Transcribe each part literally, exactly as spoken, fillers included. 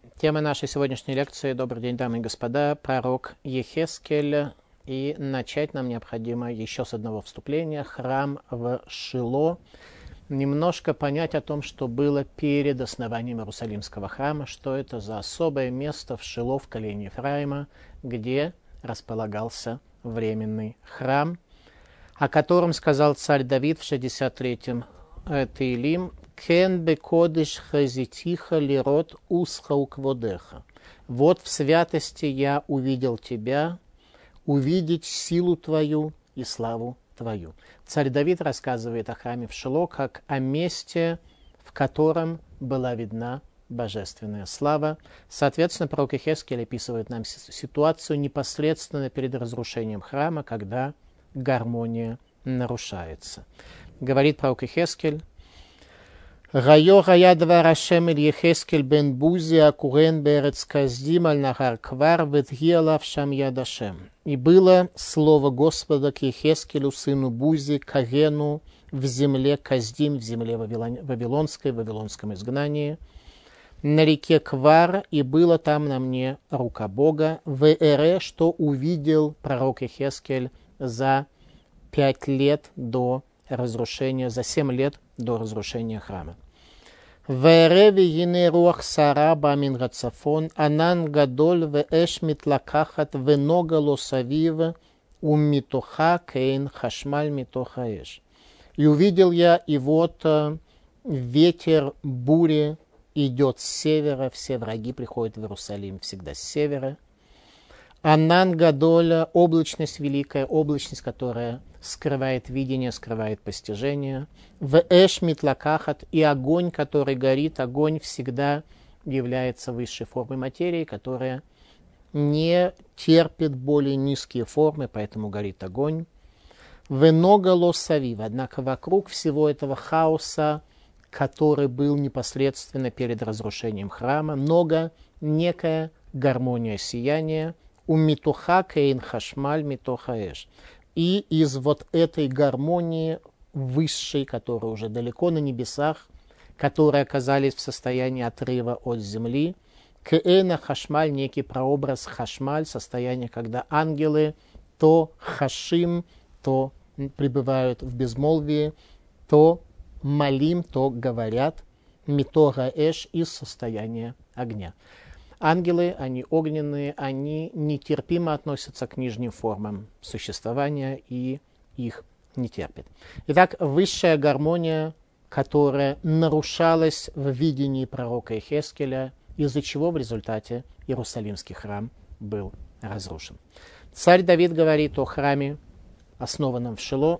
Тема нашей сегодняшней лекции, добрый день, дамы и господа, пророк Ехескель. И начать нам необходимо еще с одного вступления. Храм в Шило. Немножко понять о том, что было перед основанием Иерусалимского храма, что это за особое место в Шило, в колене Ефраима, где располагался временный храм, о котором сказал царь Давид в шестьдесят третьем Теилим: «Кен бекодеш хазитиха лирот усха укводеха». «Вот в святости я увидел тебя, увидеть силу твою и славу твою». Царь Давид рассказывает о храме в Шило как о месте, в котором была видна божественная слава. Соответственно, пророк Ехескель описывает нам ситуацию непосредственно перед разрушением храма, когда гармония нарушается. Говорит пророк Ехескель: «Гайо гая двар Ашем эль Ехескель бен Бузи акурен берец каздим аль нахар квар ветгиалав шам яд Ашем». И было слово Господа к Ехескелю, сыну Бузи, Кагену, в земле Каздим, в земле Вавилонской, в Вавилонском изгнании, на реке Квар, и было там на мне рука Бога, в Эре, что увидел пророк Ехескель за пять лет до разрушения, за семь лет до разрушения храма. «Вэре вегине руах сара бамин гацафон, анан гадоль вэш митлакахат вэнога лосавив уммитоха кейн хашмаль митоха эш». И увидел я, и вот ветер бури идет с севера, все враги приходят в Иерусалим всегда с севера. Анан гадоля, облачность великая, облачность, которая скрывает видение, скрывает постижение. В эш митлакахат, и огонь, который горит, огонь всегда является высшей формой материи, которая не терпит более низкие формы, поэтому горит огонь. Венога лосавив, однако вокруг всего этого хаоса, который был непосредственно перед разрушением храма, много некая гармония сияния, у митоха кейн хашмаль митоха эш. И из вот этой гармонии высшей, которая уже далеко на небесах, которые оказались в состоянии отрыва от земли, кейна хашмаль, некий прообраз хашмаль, состояние, когда ангелы то хашим, то пребывают в безмолвии, то малим, то говорят, митога эш, из состояния огня. Ангелы, они огненные, они нетерпимо относятся к нижним формам существования и их не терпят. Итак, высшая гармония, которая нарушалась в видении пророка Ехескеля, из-за чего в результате Иерусалимский храм был разрушен. Царь Давид говорит о храме, основанном в Шило: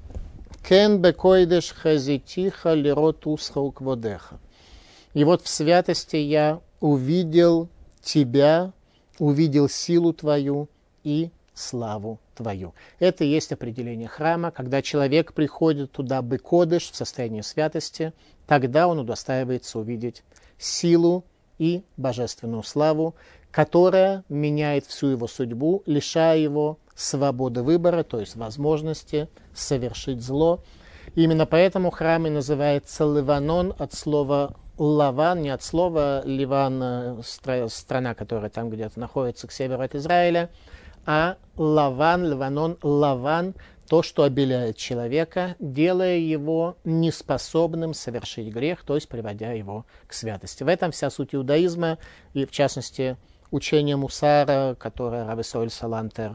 «Кен бекойдеш хазитиха лирот усха укводеха». И вот в святости я увидел тебя, увидел силу твою и славу твою. Это и есть определение храма. Когда человек приходит туда бекодеш, в состоянии святости, тогда он удостаивается увидеть силу и божественную славу, которая меняет всю его судьбу, лишая его свободы выбора, то есть возможности совершить зло. И именно поэтому храм и называется Ливанон, от слова Лаван, не от слова Ливан, страна, которая там где-то находится к северу от Израиля, а Лаван, Ливанон, Лаван, то, что обеляет человека, делая его неспособным совершить грех, то есть приводя его к святости. В этом вся суть иудаизма, и в частности учение Мусара, которое Рав Исроэль Салантер,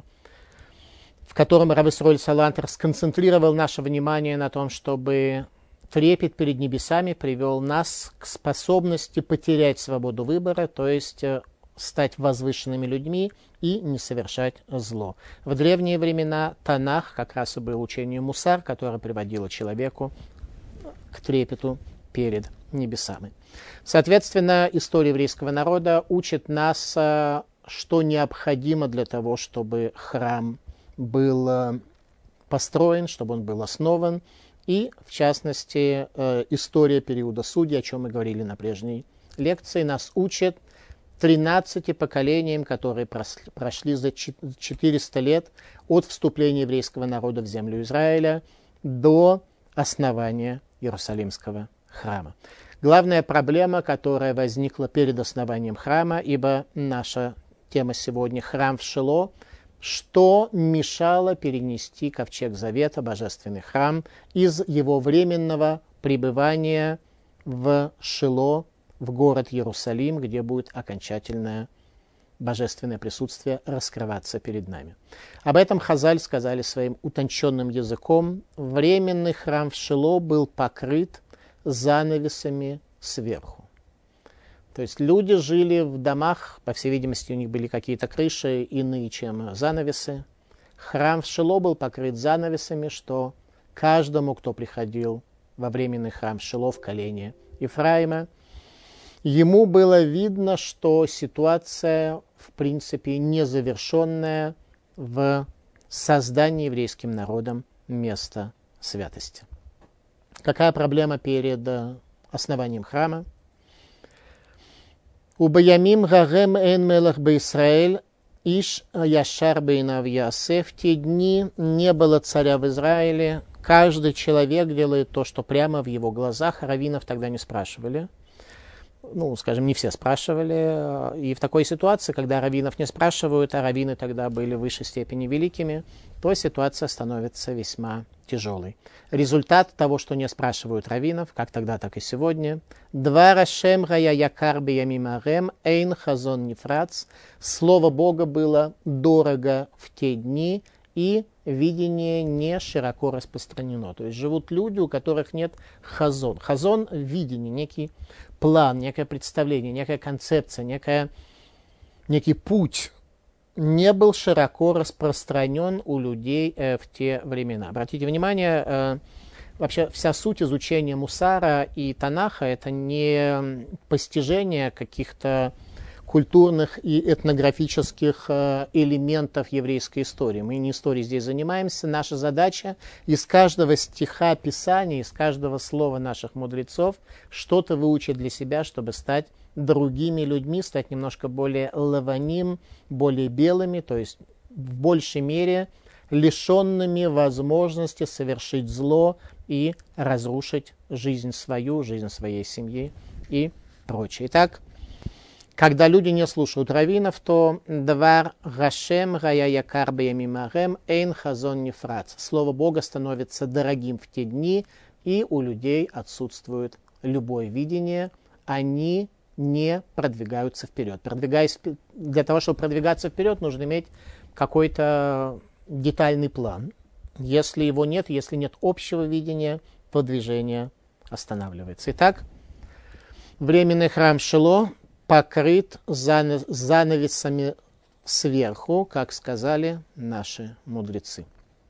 в котором Рав Исроэль Салантер сконцентрировал наше внимание на том, чтобы трепет перед небесами привел нас к способности потерять свободу выбора, то есть стать возвышенными людьми и не совершать зло. В древние времена Танах как раз и был учением Мусар, которое приводило человеку к трепету перед небесами. Соответственно, история еврейского народа учит нас, что необходимо для того, чтобы храм был построен, чтобы он был основан. И, в частности, история периода судей, о чем мы говорили на прежней лекции, нас учит тринадцати поколениям, которые прошли за четыреста лет от вступления еврейского народа в землю Израиля до основания Иерусалимского храма. Главная проблема, которая возникла перед основанием храма, ибо наша тема сегодня — храм в Шило, что мешало перенести ковчег Завета, божественный храм, из его временного пребывания в Шило, в город Иерусалим, где будет окончательное божественное присутствие раскрываться перед нами. Об этом Хазаль сказали своим утонченным языком. Временный храм в Шило был покрыт занавесами сверху. То есть люди жили в домах, по всей видимости, у них были какие-то крыши иные, чем занавесы. Храм в Шило был покрыт занавесами, что каждому, кто приходил во временный храм в Шило в колене Ефраима, ему было видно, что ситуация, в принципе, незавершенная в создании еврейским народом места святости. Какая проблема перед основанием храма? «Убаямим гарем эн мелах бе-Исраэль, иш яшар бейнав яасе». В те дни не было царя в Израиле, каждый человек делает то, что прямо в его глазах. Раввинов тогда не спрашивали. Ну, скажем, не все спрашивали. И в такой ситуации, когда раввинов не спрашивают, а раввины тогда были в высшей степени великими, то ситуация становится весьма тяжелой. Результат того, что не спрашивают раввинов, как тогда, так и сегодня. «Два рашем гая якар биямимарем, эйн хазон нефрац». Слово Бога было дорого в те дни, и видение не широко распространено. То есть живут люди, у которых нет хазон. Хазон – видение, некий план, некое представление, некая концепция, некая, некий путь не был широко распространен у людей э, в те времена. Обратите внимание, э, вообще вся суть изучения Мусара и Танаха – это не постижение каких-то культурных и этнографических э, элементов еврейской истории. Мы не историей здесь занимаемся. Наша задача из каждого стиха Писания, из каждого слова наших мудрецов что-то выучить для себя, чтобы стать другими людьми, стать немножко более лаваним, более белыми, то есть в большей мере лишенными возможности совершить зло и разрушить жизнь свою, жизнь своей семьи и прочее. Итак, когда люди не слушают раввинов, то «Двар Гашем гая якар биямимарем, эйн хазон нефрац». Слово Бога становится дорогим в те дни, и у людей отсутствует любое видение. Они не продвигаются вперед. Продвигаясь, для того, чтобы продвигаться вперед, нужно иметь какой-то детальный план. Если его нет, если нет общего видения, то движение останавливается. Итак, временный храм Шило покрыт занавесами сверху, как сказали наши мудрецы.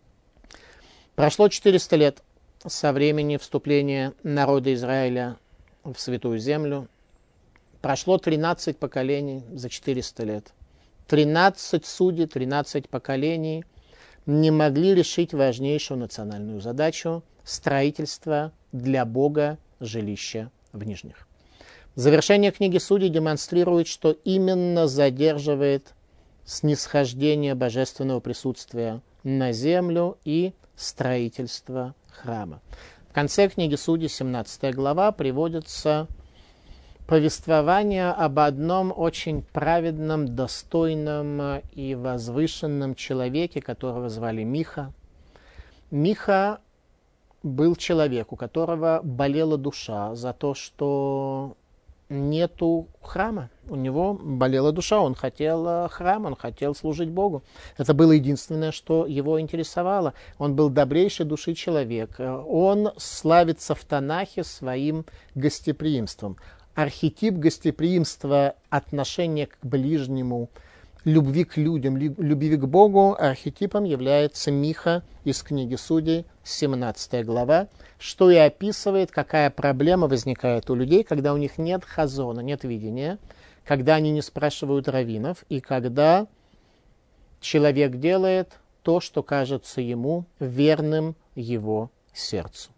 Прошло четыреста лет со времени вступления народа Израиля в Святую Землю. Прошло тринадцать поколений за четыреста лет. тринадцать судей, тринадцать поколений не могли решить важнейшую национальную задачу – строительство для Бога жилища в Нижних. Завершение книги Судей демонстрирует, что именно задерживает снисхождение божественного присутствия на землю и строительство храма. В конце книги Судей, семнадцатая глава, приводится повествование об одном очень праведном, достойном и возвышенном человеке, которого звали Миха. Миха был человек, у которого болела душа за то, что нету храма. У него болела душа, он хотел храм, он хотел служить Богу. Это было единственное, что его интересовало. Он был добрейшей души человек. Он славится в Танахе своим гостеприимством. Архетип гостеприимства, отношения к ближнему, любви к людям, любви к Богу, архетипом является Миха из книги Судей, семнадцатая глава, что и описывает, какая проблема возникает у людей, когда у них нет хазона, нет видения, когда они не спрашивают раввинов, и когда человек делает то, что кажется ему верным его сердцу.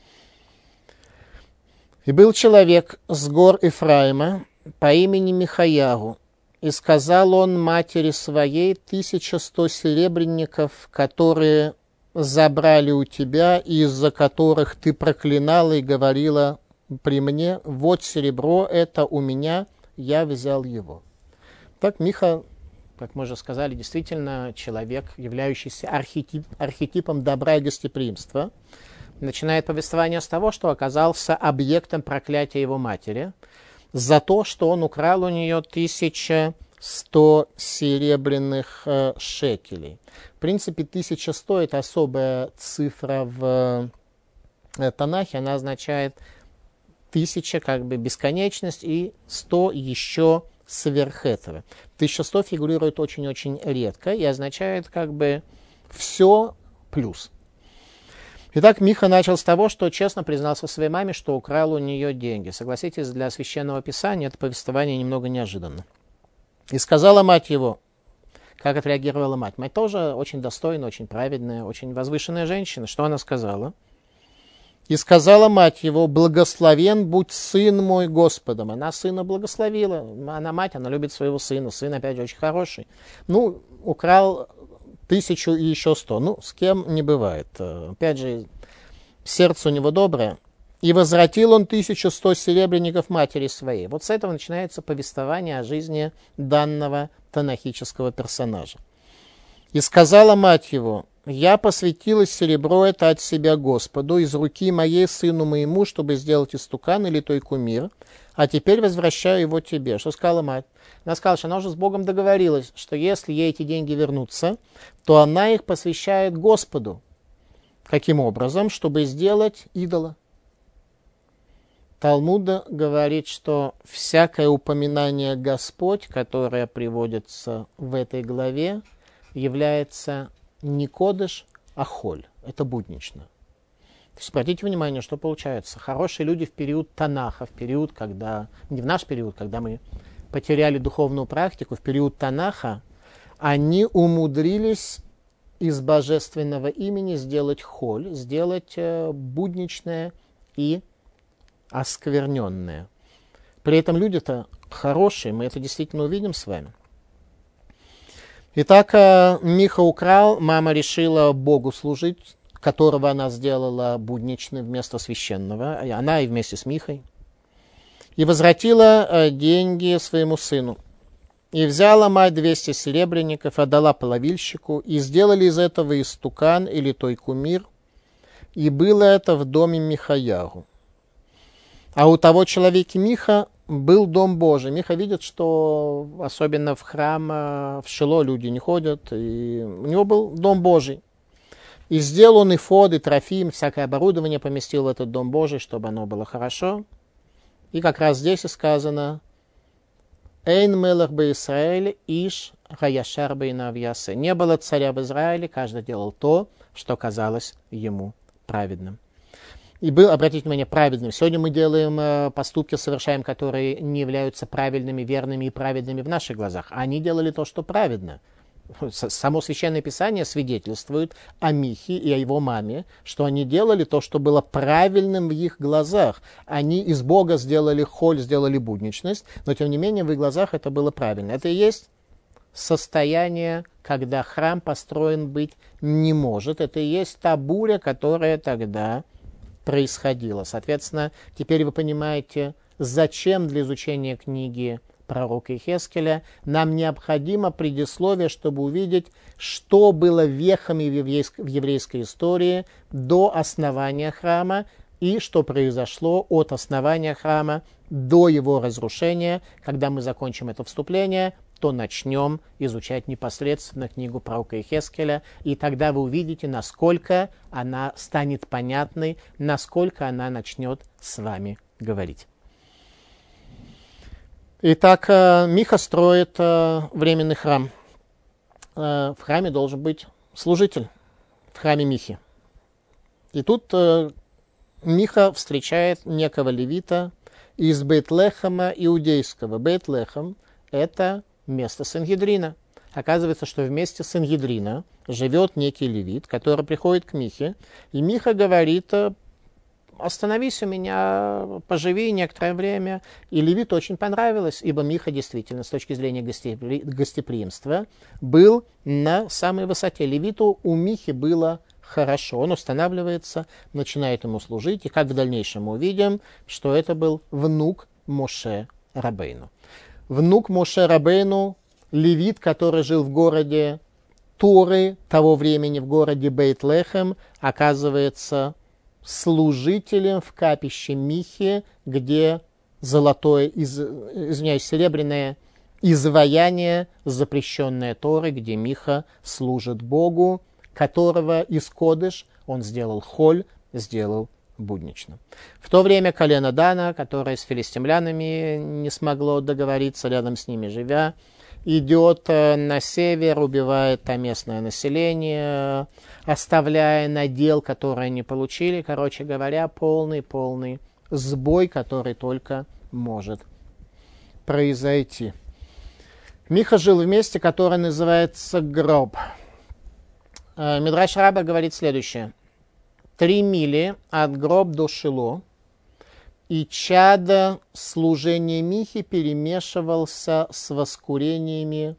«И был человек с гор Ефраима по имени Михаяру, и сказал он матери своей: тысяча сто серебряников, которые забрали у тебя, и из-за которых ты проклинала и говорила: при мне, вот серебро, это у меня, я взял его». Так Миха, как мы уже сказали, действительно человек, являющийся архетип, архетипом добра и гостеприимства, начинает повествование с того, что оказался объектом проклятия его матери за то, что он украл у нее тысяча сто серебряных э, шекелей. В принципе, тысяча сто – это особая цифра в э, Танахе, она означает тысяча, как бы бесконечность, и сто еще сверх этого. тысяча сто фигурирует очень-очень редко и означает как бы все плюс. Итак, Миха начал с того, что честно признался своей маме, что украл у нее деньги. Согласитесь, для Священного Писания это повествование немного неожиданно. И сказала мать его, как отреагировала мать. Мать тоже очень достойная, очень праведная, очень возвышенная женщина. Что она сказала? И сказала мать его: «Благословен будь сын мой Господом». Она сына благословила. Она мать, она любит своего сына. Сын, опять же, очень хороший. Ну, украл тысячу и еще сто. Ну, с кем не бывает. Опять же, сердце у него доброе. «И возвратил он тысячу сто серебряников матери своей». Вот с этого начинается повествование о жизни данного танахического персонажа. «И сказала мать его: я посвятила серебро это от себя Господу, из руки моей сыну моему, чтобы сделать истукан или той кумир, а теперь возвращаю его тебе». Что сказала мать? Она сказала, что она уже с Богом договорилась, что если ей эти деньги вернутся, то она их посвящает Господу. Каким образом? Чтобы сделать идола. Талмуд говорит, что всякое упоминание Господь, которое приводится в этой главе, является не кодеш, а холь. Это буднично. То есть обратите внимание, что получается. Хорошие люди в период Танаха, в период, когда, не в наш период, когда мы потеряли духовную практику, в период Танаха, они умудрились из божественного имени сделать холь, сделать э, будничное и оскверненное. При этом люди-то хорошие, мы это действительно увидим с вами. Итак, Миха украл, мама решила Богу служить, которого она сделала будничным вместо священного, она и вместе с Михой, и возвратила деньги своему сыну. И взяла мать двести серебряников, отдала плавильщику, и сделали из этого истукан или той кумир, и было это в доме Михаяру. А у того человека Миха был дом Божий. Миха видит, что особенно в храм, в Шило люди не ходят, и у него был дом Божий. И сделал он эфод, и трофим, всякое оборудование поместил в этот дом Божий, чтобы оно было хорошо. И как раз здесь и сказано: «Эйн мелах бе Исраэль, иш хаяшар бейнав ясе». Не было царя в Израиле, каждый делал то, что казалось ему праведным. И был, обратите внимание, праведным. Сегодня мы делаем э, поступки, совершаем, которые не являются правильными, верными и праведными в наших глазах. Они делали то, что праведно. Само Священное Писание свидетельствует о Михе и о его маме, что они делали то, что было правильным в их глазах. Они из Бога сделали холь, сделали будничность, но тем не менее в их глазах это было правильно. Это и есть состояние, когда храм построен быть не может. Это и есть та буря, которая тогда происходило. Соответственно, теперь вы понимаете, зачем для изучения книги пророка Иехескеля нам необходимо предисловие, чтобы увидеть, что было вехами в еврейской, в еврейской истории до основания храма и что произошло от основания храма до его разрушения. Когда мы закончим это вступление, то начнем изучать непосредственно книгу пророка Иехескеля, и тогда вы увидите, насколько она станет понятной, насколько она начнет с вами говорить. Итак, Миха строит временный храм. В храме должен быть служитель, в храме Михи. И тут Миха встречает некого левита из Бейт-Лехема иудейского. Бейт-Лехем – это место Сангедрина. Оказывается, что вместе Сангедрина живет некий левит, который приходит к Михе, и Миха говорит: остановись у меня, поживи некоторое время. И левиту очень понравилось, ибо Миха действительно, с точки зрения гостепри... гостеприимства, был на самой высоте. Левиту у Михи было хорошо, он устанавливается, начинает ему служить, и как в дальнейшем мы увидим, что это был внук Моше Рабейну. Внук Моше Рабейну, левит, который жил в городе Торы того времени, в городе Бейт-Лехем, оказывается служителем в капище Михи, где золотое, из, извиняюсь, серебряное изваяние, запрещенное Торой, где Миха служит Богу, которого из Кодыш он сделал холь, сделал буднично. В то время колено Дана, которое с филистимлянами не смогло договориться, рядом с ними живя, идет на север, убивает там местное население, оставляя надел, которые они получили. Короче говоря, полный-полный сбой, который только может произойти. Миха жил в месте, которое называется Гроб. Мидраш Раба говорит следующее. Три мили от Гроб до Шило, и чад служения Михи перемешивался с воскурениями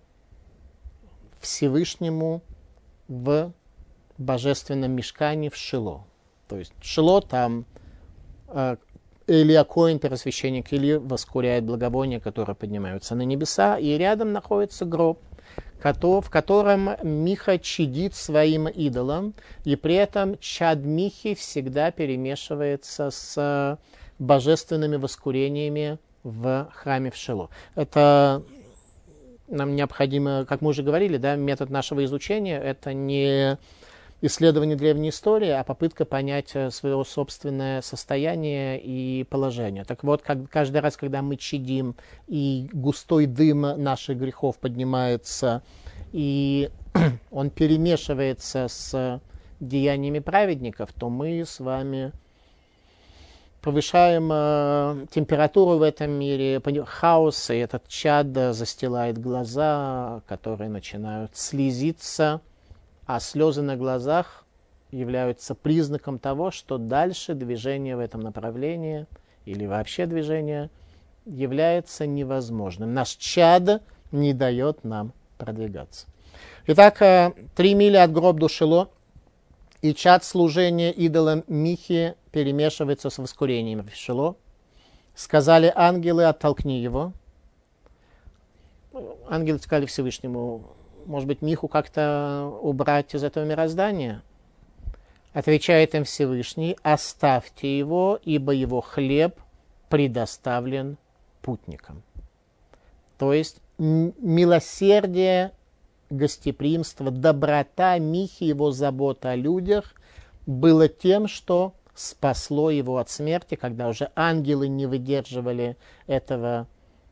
Всевышнему в божественном мишкане в Шило. То есть Шило там э, Илья Коэн, первосвященник Или, воскуряет благовония, которые поднимаются на небеса, и рядом находится гроб, в котором Миха чадит своим идолом, и при этом чад Михи всегда перемешивается с божественными воскурениями в храме в Шило. Это нам необходимо, как мы уже говорили, да, метод нашего изучения, это не исследование древней истории, а попытка понять свое собственное состояние и положение. Так вот, как, каждый раз, когда мы чадим, и густой дым наших грехов поднимается, и он перемешивается с деяниями праведников, то мы с вами повышаем э, температуру в этом мире, хаос, и этот чад застилает глаза, которые начинают слезиться, а слезы на глазах являются признаком того, что дальше движение в этом направлении, или вообще движение, является невозможным. Наш чад не дает нам продвигаться. Итак, э, три мили от гроб до Шило, и чад служения идолам Михи перемешивается с воскурением в Шило. Сказали ангелы, оттолкни его. Ангелы сказали Всевышнему, может быть, Миху как-то убрать из этого мироздания? Отвечает им Всевышний, оставьте его, ибо его хлеб предоставлен путникам. То есть милосердие, гостеприимство, доброта Михи, его забота о людях было тем, что спасло его от смерти, когда уже ангелы не выдерживали этого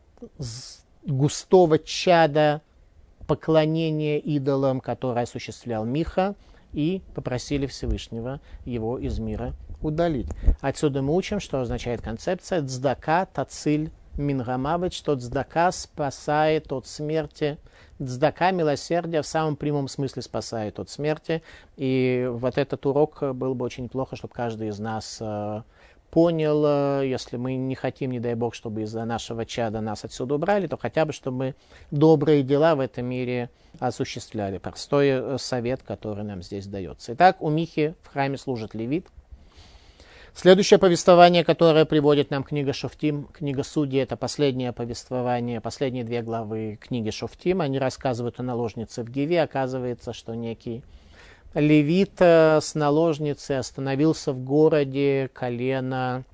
густого чада поклонения идолам, которое осуществлял Миха, и попросили Всевышнего его из мира удалить. Отсюда мы учим, что означает концепция «цдака тациль мингамавит», что цдака спасает от смерти. Цдака, милосердие, в самом прямом смысле спасает от смерти. И вот этот урок был бы очень плохо, чтобы каждый из нас э, понял, э, если мы не хотим, не дай Бог, чтобы из-за нашего чада нас отсюда убрали, то хотя бы, чтобы мы добрые дела в этом мире осуществляли. Простой э, совет, который нам здесь дается. Итак, у Михи в храме служит левит. Следующее повествование, которое приводит нам книга Шофтим, книга Судей, это последнее повествование, последние две главы книги Шофтим. Они рассказывают о наложнице в Гиве. Оказывается, что некий левит с наложницей остановился в городе колена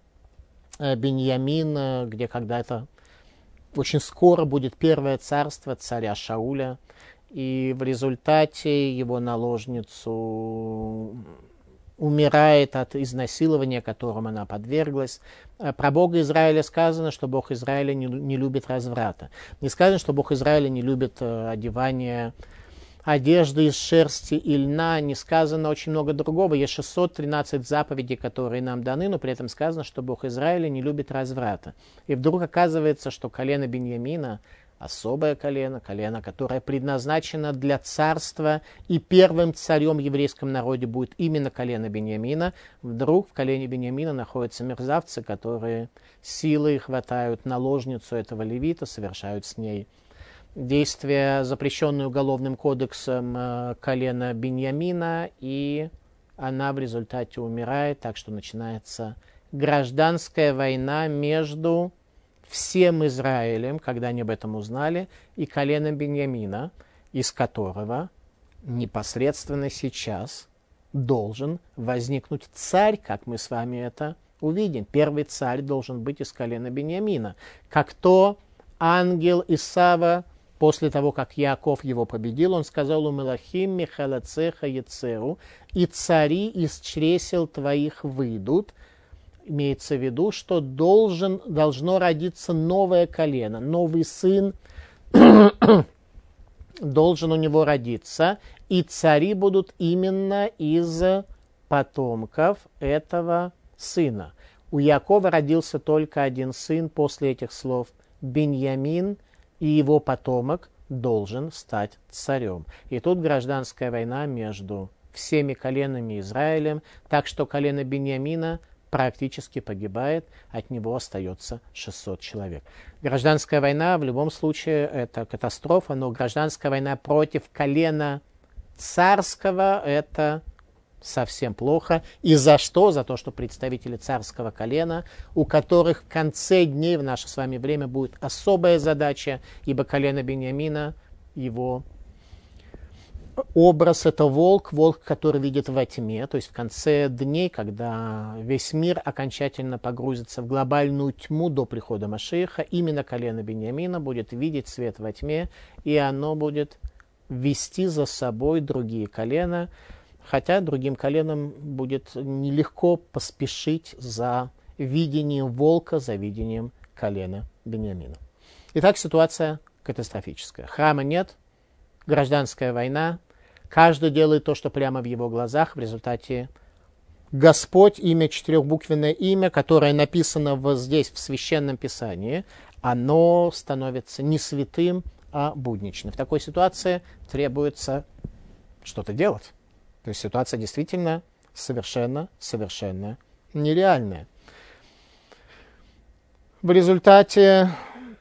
Беньямин, где когда-то очень скоро будет первое царство царя Шауля. И в результате его наложницу умирает от изнасилования, которому она подверглась. Про Бога Израиля сказано, что Бог Израиля не, не любит разврата. Не сказано, что Бог Израиля не любит э, одевание одежды из шерсти и льна. Не сказано очень много другого. Есть шестьсот тринадцать заповедей, которые нам даны, но при этом сказано, что Бог Израиля не любит разврата. И вдруг оказывается, что колено Беньямина особое колено, колено, которое предназначено для царства, и первым царем в еврейском народе будет именно колено Беньямина. Вдруг в колене Беньямина находятся мерзавцы, которые силой хватают наложницу этого левита, совершают с ней действия, запрещенные уголовным кодексом колена Беньямина, и она в результате умирает, так что начинается гражданская война между всем Израилем, когда они об этом узнали, и коленом Беньямина, из которого непосредственно сейчас должен возникнуть царь, как мы с вами это увидим. Первый царь должен быть из колена Беньямина, как то ангел Исава, после того, как Яаков его победил, он сказал: «У мелахим михалацеха яцеру, и цари из чресел твоих выйдут». Имеется в виду, что должен, должно родиться новое колено, новый сын должен у него родиться, и цари будут именно из потомков этого сына. У Якова родился только один сын после этих слов. Беньямин, и его потомок должен стать царем. И тут гражданская война между всеми коленами Израилем, так что колено Беньямина практически погибает, от него остается шестьсот человек. Гражданская война в любом случае это катастрофа, но гражданская война против колена царского это совсем плохо. И за что? За то, что представители царского колена, у которых в конце дней в наше с вами время будет особая задача, ибо колено Беньямина, его образ — это волк, волк, который видит во тьме, то есть в конце дней, когда весь мир окончательно погрузится в глобальную тьму до прихода Машиаха, именно колено Беньямина будет видеть свет во тьме, и оно будет вести за собой другие колена, хотя другим коленам будет нелегко поспешить за видением волка, за видением колена Беньямина. Итак, ситуация катастрофическая. Храма нет, гражданская война, каждый делает то, что прямо в его глазах. В результате Господь, имя, четырехбуквенное имя, которое написано вот здесь, в Священном Писании, оно становится не святым, а будничным. В такой ситуации требуется что-то делать. То есть ситуация действительно совершенно, совершенно нереальная. В результате,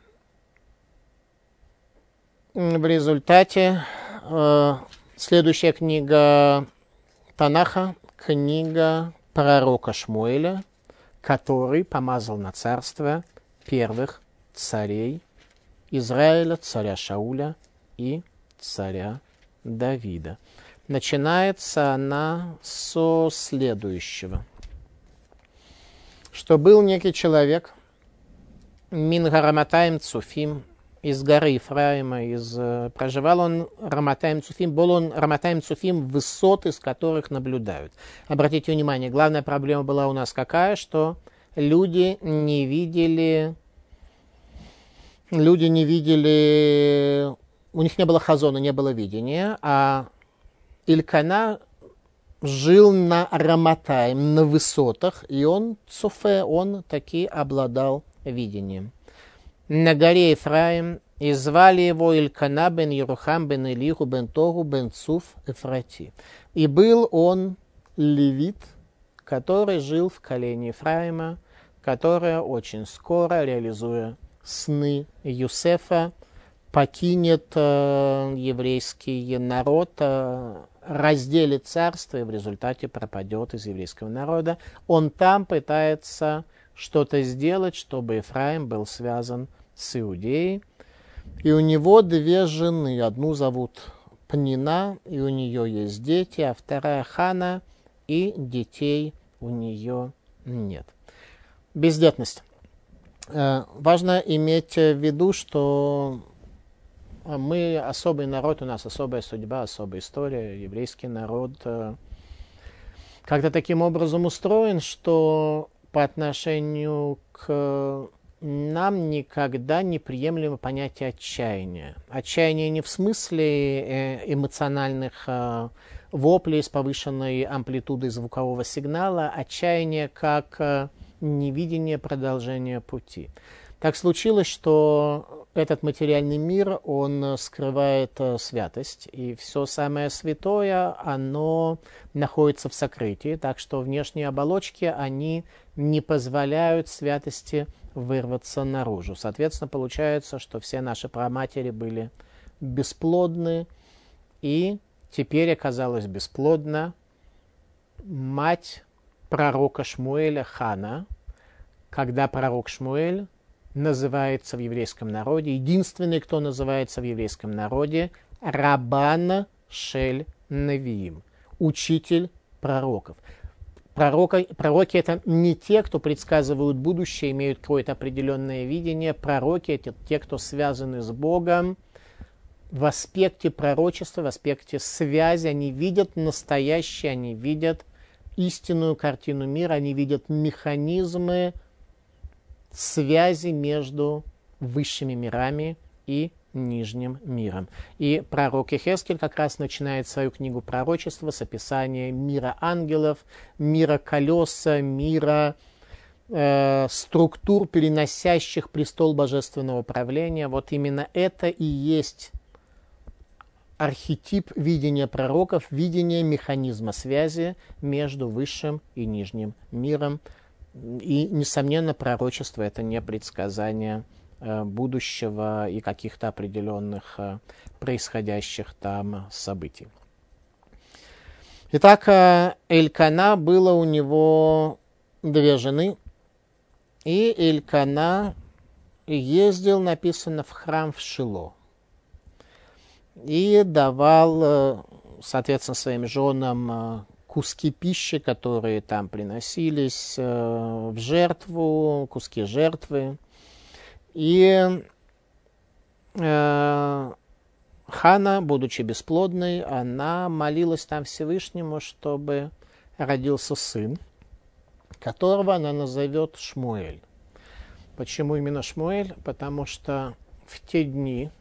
в результате э, следующая книга Танаха, книга пророка Шмуэля, который помазал на царство первых царей Израиля, царя Шауля и царя Давида. Начинается она со следующего. Что был некий человек, Минга Раматаим Цуфим, из горы Ефраима, из, проживал он Раматаим Цуфим, был он Раматаим Цуфим, высоты, с которых наблюдают. Обратите внимание, главная проблема была у нас какая, что люди не видели, люди не видели, у них не было хазона, не было видения, а Илькана жил на Раматаим, на высотах, и он цуфе, он таки обладал видением. На горе Ефраим, и звали его Илькана бен Ерухам бен Илиху бен Тогу бен Цуф Эфрати. И был он левит, который жил в колене Ефраима, которое очень скоро, реализуя сны Юсефа, покинет э, еврейский народ, э, разделит царство и в результате пропадет из еврейского народа. Он там пытается что-то сделать, чтобы Ефраим был связан с Иудеей. И у него две жены. Одну зовут Пнина, и у нее есть дети, а вторая Хана, и детей у нее нет. Бездетность. Э, важно иметь в виду, что мы особый народ, у нас особая судьба, особая история. Еврейский народ э, как-то таким образом устроен, что по отношению к нам никогда не приемлемо понятие отчаяния. Отчаяние не в смысле эмоциональных воплей с повышенной амплитудой звукового сигнала, отчаяние как невидение продолжения пути. Так случилось, что этот материальный мир, он скрывает святость, и все самое святое, оно находится в сокрытии, так что внешние оболочки, они не позволяют святости вырваться наружу. Соответственно, получается, что все наши праматери были бесплодны, и теперь оказалась бесплодна мать пророка Шмуэля Хана, когда пророк Шмуэль называется в еврейском народе, единственный, кто называется в еврейском народе, Рабан Шель Навиим, учитель пророков. Пророка, пророки — это не те, кто предсказывают будущее, имеют какое-то определенное видение. Пророки — это те, кто связаны с Богом в аспекте пророчества, в аспекте связи. Они видят настоящее, они видят истинную картину мира, они видят механизмы связи между высшими мирами и нижним миром. И пророк Йехескель как раз начинает свою книгу пророчества с описания мира ангелов, мира колеса, мира э, структур, переносящих престол божественного правления. Вот именно это и есть архетип видения пророков, видение механизма связи между высшим и нижним миром. И, несомненно, пророчество — это не предсказание будущего и каких-то определенных происходящих там событий. Итак, Элькана, было у него две жены, и Элькана ездил, написано, в храм в Шило и давал, соответственно, своим женам куски пищи, которые там приносились в жертву, куски жертвы. И э, Хана, будучи бесплодной, она молилась там Всевышнему, чтобы родился сын, которого она назовет Шмуэль. Почему именно Шмуэль? Потому что в те дни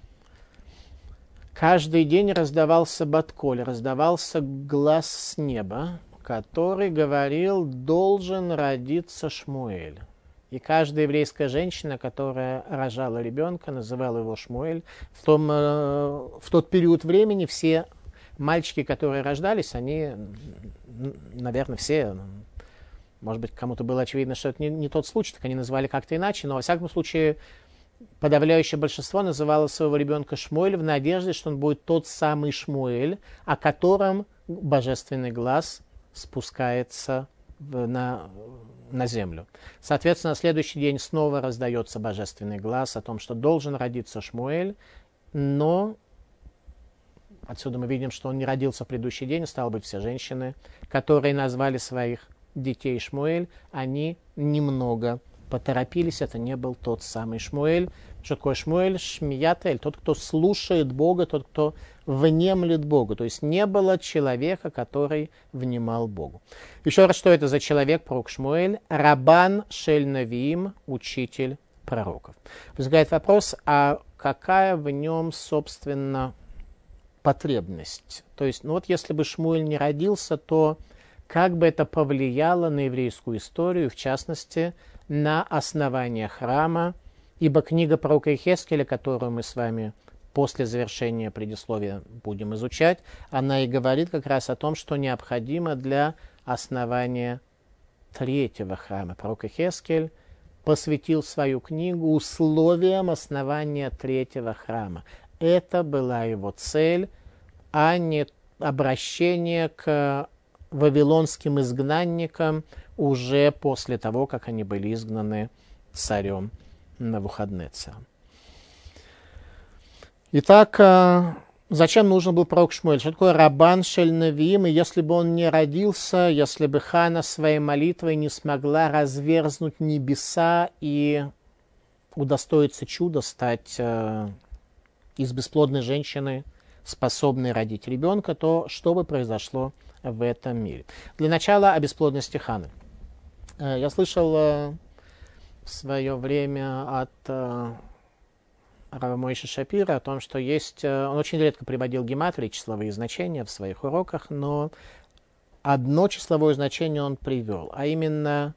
каждый день раздавался батколь, раздавался глас с неба, который говорил: должен родиться Шмуэль. И каждая еврейская женщина, которая рожала ребенка, называла его Шмуэль. В, том, э, в тот период времени все мальчики, которые рождались, они, наверное, все, может быть, кому-то было очевидно, что это не, не тот случай, так они называли как-то иначе, но, во всяком случае, подавляющее большинство называло своего ребенка Шмуэль в надежде, что он будет тот самый Шмуэль, о котором божественный глас спускается в, на... на землю. Соответственно, на следующий день снова раздается божественный глас о том, что должен родиться Шмуэль, но отсюда мы видим, что он не родился в предыдущий день, стало быть, все женщины, которые назвали своих детей Шмуэль, они немного поторопились, это не был тот самый Шмуэль. Что такое Шмуэль? Шмиятель, тот, кто слушает Бога, тот, кто внемлет Богу. То есть не было человека, который внимал Богу. Еще раз, что это за человек, пророк Шмуэль? Рабан Шель Навиим, учитель пророков. Возникает вопрос, а какая в нем, собственно, потребность? То есть, ну вот если бы Шмуэль не родился, то как бы это повлияло на еврейскую историю, в частности, на основание храма, ибо книга пророка Йехескеля, которую мы с вами после завершения предисловия будем изучать, она и говорит как раз о том, что необходимо для основания третьего храма. Пророк Йехескель посвятил свою книгу условиям основания третьего храма. Это была его цель, а не обращение к вавилонским изгнанникам уже после того, как они были изгнаны царем Навуходнецаром. Итак, зачем нужен был пророк Шмуэль? Что такое Рабан Шель Навиим? И если бы он не родился, если бы Хана своей молитвой не смогла разверзнуть небеса и удостоиться чуда, стать э, из бесплодной женщины способной родить ребенка, то что бы произошло в этом мире? Для начала о бесплодности Ханы. Я слышал в свое время от Рава Мойши Шапира о том, что есть... Он очень редко приводил гематрии, числовые значения в своих уроках, но одно числовое значение он привел, а именно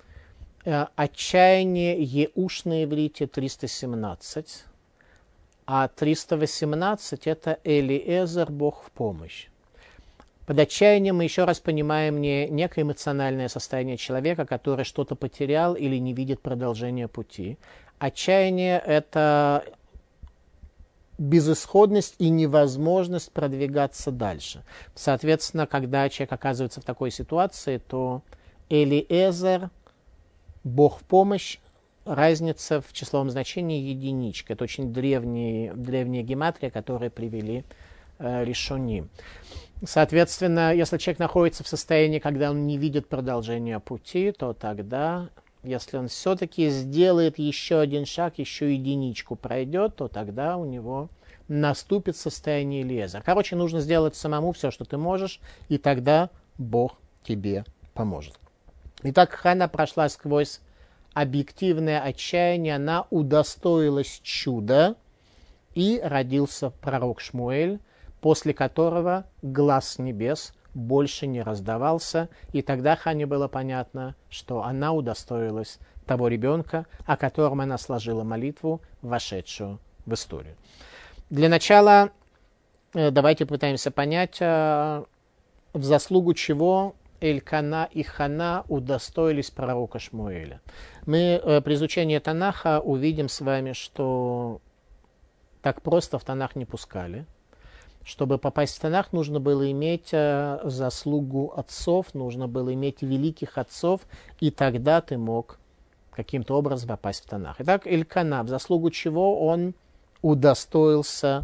отчаяние Еуш на иврите триста семнадцать, а триста восемнадцать это Элиэзер, Бог в помощь. Под отчаянием мы еще раз понимаем не некое эмоциональное состояние человека, который что-то потерял или не видит продолжения пути. Отчаяние – это безысходность и невозможность продвигаться дальше. Соответственно, когда человек оказывается в такой ситуации, то Элиэзер, Бог в помощь, разница в числовом значении единичка. Это очень древние, древняя гематрия, которые привели э, Ришоним. Соответственно, если человек находится в состоянии, когда он не видит продолжения пути, то тогда, если он все-таки сделает еще один шаг, еще единичку пройдет, то тогда у него наступит состояние Элиэзера. Короче, нужно сделать самому все, что ты можешь, и тогда Бог тебе поможет. Итак, Хана прошла сквозь объективное отчаяние, она удостоилась чуда, и родился пророк Шмуэль, после которого глас небес больше не раздавался, и тогда Хане было понятно, что она удостоилась того ребенка, о котором она сложила молитву, вошедшую в историю. Для начала давайте пытаемся понять, в заслугу чего Элькана и Хана удостоились пророка Шмуэля. Мы при изучении Танаха увидим с вами, что так просто в Танах не пускали. Чтобы попасть в Танах, нужно было иметь заслугу отцов, нужно было иметь великих отцов, и тогда ты мог каким-то образом попасть в Танах. Итак, Элькана, в заслугу чего он удостоился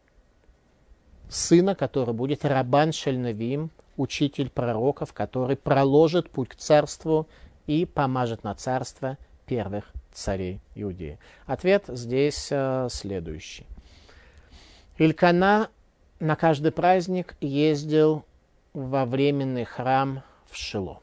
сына, который будет Рабан шель Навиим, учитель пророков, который проложит путь к царству и помажет на царство первых царей Иудеи. Ответ здесь э, следующий. Элькана на каждый праздник ездил во временный храм в Шило.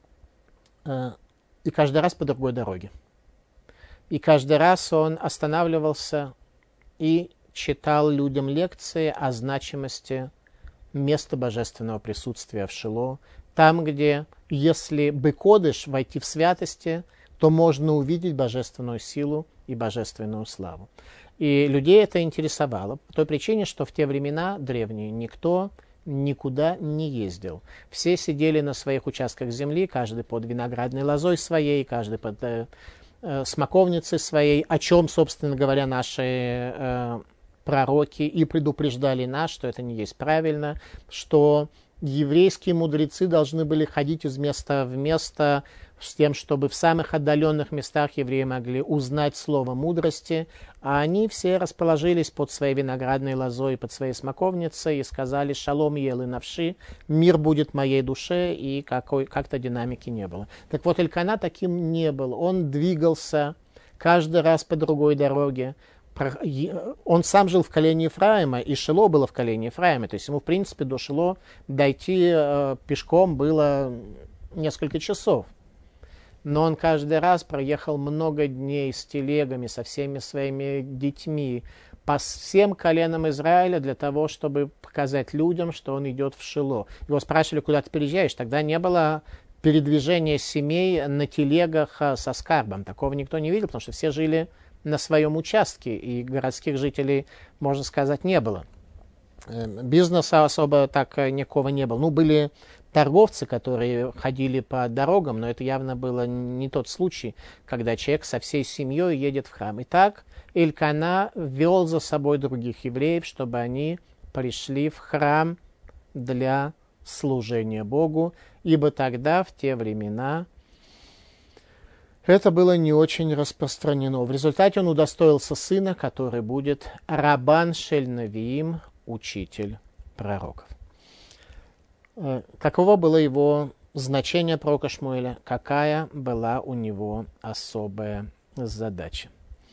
Э, и каждый раз по другой дороге. И каждый раз он останавливался и читал людям лекции о значимости места божественного присутствия в Шило, там, где, если бекодыш, войти в святости, то можно увидеть божественную силу и божественную славу. И людей это интересовало, по той причине, что в те времена древние никто никуда не ездил. Все сидели на своих участках земли, каждый под виноградной лозой своей, каждый под э, э, смоковницей своей, о чем, собственно говоря, наши э, пророки и предупреждали нас, что это не есть правильно, что еврейские мудрецы должны были ходить из места в место с тем, чтобы в самых отдаленных местах евреи могли узнать слово мудрости, а они все расположились под своей виноградной лозой, под своей смоковницей и сказали «Шалом ел и навши», «Мир будет моей душе», и какой, как-то динамики не было. Так вот, Элькана таким не был. Он двигался каждый раз по другой дороге. Он сам жил в колене Ефраима, и Шило было в колене Ефраима. То есть ему, в принципе, до Шило дойти э, пешком было несколько часов. Но он каждый раз проехал много дней с телегами, со всеми своими детьми, по всем коленам Израиля для того, чтобы показать людям, что он идет в Шило. Его спрашивали, куда ты переезжаешь. Тогда не было передвижения семей на телегах со скарбом. Такого никто не видел, потому что все жили на своем участке, и городских жителей, можно сказать, не было. Бизнеса особо так никакого не было. Ну, были торговцы, которые ходили по дорогам, но это явно было не тот случай, когда человек со всей семьей едет в храм. Итак, Элькана вел за собой других евреев, чтобы они пришли в храм для служения Богу, ибо тогда, в те времена, это было не очень распространено. В результате он удостоился сына, который будет Рабан шель Навиим, учитель пророков. Каково было его значение пророка Шмуэля? Какая была у него особая задача?